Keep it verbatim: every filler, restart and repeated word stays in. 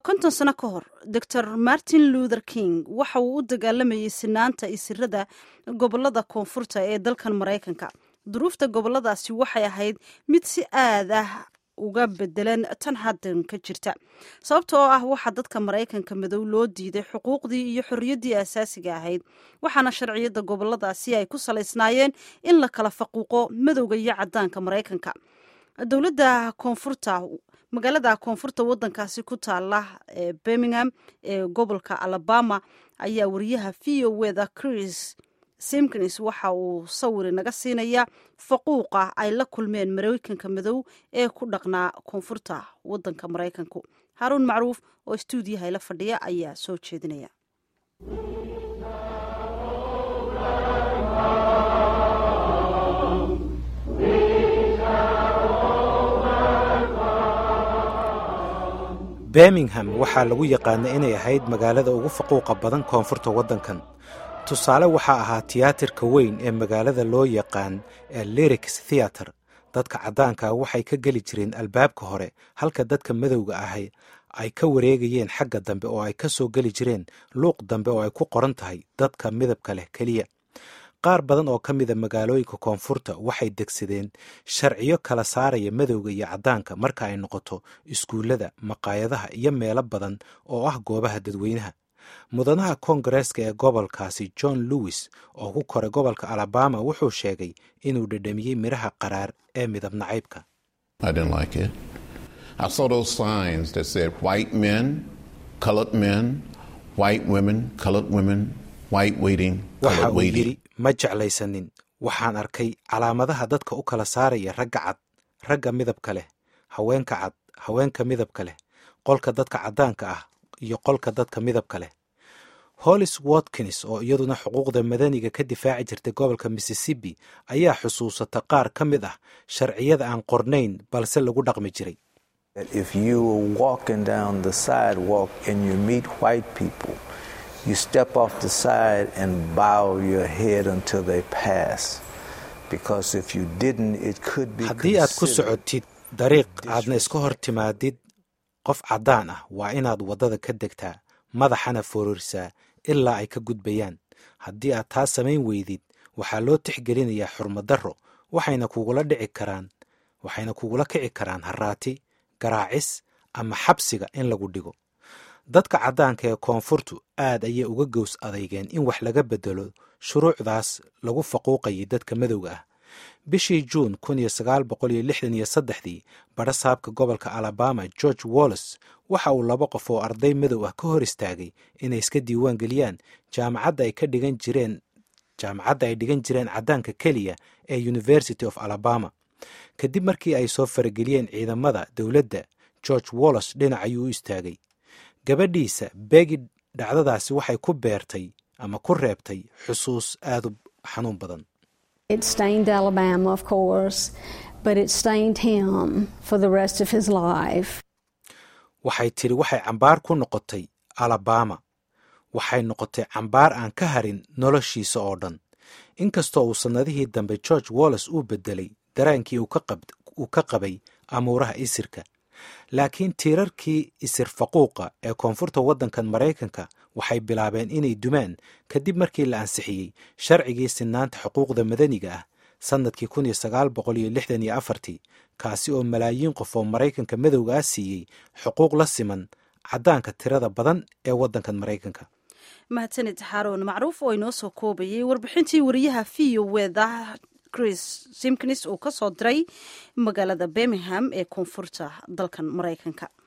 konton sano ka hor doctor martin luther king waxa uu u dagaalamayay sinaanta isirada gobolada koonfurta ee dalkan maraykanka. duruufta goboladaasi waxay ahayd mid si aad ah uga bedelan tan haddan ka jirta, sababtoo ah waxaa dadka maraykanka madow loo diiday xuquuqdii iyo xorriyaddii asaasiga ahayd, waxaana sharciyada goboladaasi ay ku salaysnaayeen in la kala faquuqo madowga iyo caddaanka maraykanka. dowladda koonfurta magaalada koonfurta wadankaasi ku taala ee Birmingham ee gobolka Alabama ayaa wariyaha v o e da Chris Simkins waxa uu sawir naga siinaya faquuqa ay la kulmeen maraykanka madow ee ku dhaqnaa koonfurta wadanka maraykanku. Haruun Macruuf oo stuudiyaha la fadhiya ayaa soo jeedinaya. Birmingham waxaa lagu yaqaanay inay ahayd magaalada ugu faquuqa badan koonfurta waddankan. tusaale waxaa ahaa tiyaatarka weyn ee magaalada loo yaqaan ee Lyrics Theatre. dadka caddaanka waxay ka geli jireen albaabka hore, halka dadka madowga ahay ay ka wareegayeen xagga dambe oo ay ka soo geli jireen luuq dambe oo ay ku qoran tahay dadka midabka leh keliya. qaar badan oo ka mida magaalooyinka koonfurta waxay degsadeen sharciyo kala saaraya madowga iyo caddaanka marka ay noqoto iskuullada, maqaayadaha iyo meelo badan oo ah goobaha dadweynaha. mudanaha koongareeska ee gobolkaasi John Lewis oo ku koray gobolka Alabama wuxuu sheegay inuu dhadhamiyey miraha qaraar ee midab nacaybka. I didn't like it. I saw those signs that said white men, colored men, white women, colored women, white waiting, colored waiting. ma jeclaysanin. waxaan arkay calaamadaha dadka u kala saaraya ragga cad, ragga midabka leh, haweenka cad, haweenka midabka leh, qolka dadka caddaanka ah iyo qolka dadka midabka leh. Hollis Watkins oo iyaduna xuquuqda madaniga ka difaaci jirtay gobolka Mississippi ayaa xusuusata qaar ka mid ah sharciyada aan qornayn balse lagu dhaqmi jiray. If you are walking down the sidewalk and you meet white people, you step off the side and bow your head until they pass, because if you didn't it could be haddii aad ku socotid dariiq aadna iska hor timaadid qof caddaan ah waa inaad waddada ka degtaa, madaxana foorarsaa ilaa ay ka gudbayaan. haddii aad taa samayn weydid waxaa loo tixgelinayaa xurmadarro, waxayna kugula dhici karaan waxayna kugula kici karaan haraati, garaacis ama xabsiga in lagu dhigo. dadka caddaanka ee koonfurtu aad ayay uga gows adeygeen in wax laga bedelo shuruucdaas lagu faquuqayay dadka madowga ah. bishii juun kun iyo sagaal boqol iyo lixdan iyo saddexdii badhasaabka gobolka Alabama George Wallace waxa uu laba qof oo arday madow ah ka hor istaagay inay iska diiwaan geliyaan jaamacadda ay ka dhigan jireen jaamacadda ay dhigan jireen caddaanka keliya ee University of Alabama. kadib markii ay soo farageliyeen ciidamada dowladda, George Wallace dhinac ayuu u istaagay. gabadhiisa Peggy dhacdadaasi waxay ku beertay ama ku reebtay xusuus aad u xanuun badan. It stained Alabama, of course, but it stained him for the rest of his life. waxay tiri waxay cambaar ku noqotay Alabama. waxay noqotay cambaar aan ka harin noloshiisa oo dhan. inkastoo uu sanadihii dambe George Wallace uu bedelay daraankii uu ka qab uu ka qabay amuuraha isirka, laakiin tiirarkii isir faquuqa ee koonfurta waddankan Maraykanka waxay bilaabeen inay dumaan kadib markii la ansixiyey sharcigii sinaanta xuquuqda madaniga ah sanadkii kun iyo sagaal boqol iyo lixdan iyo afartii, kaasi oo malaayiin qof oo Maraykanka madowga ah siiyey xuquuq la siman caddaanka tirada badan ee waddankan Maraykanka. mahadsanid Haruun Macruuf oo inoo soo koobayay warbixintii wariyaha v o e da Chris Simkins uu ka soo diray magaalada Birmingham ee koonfurta dalkan Maraykanka.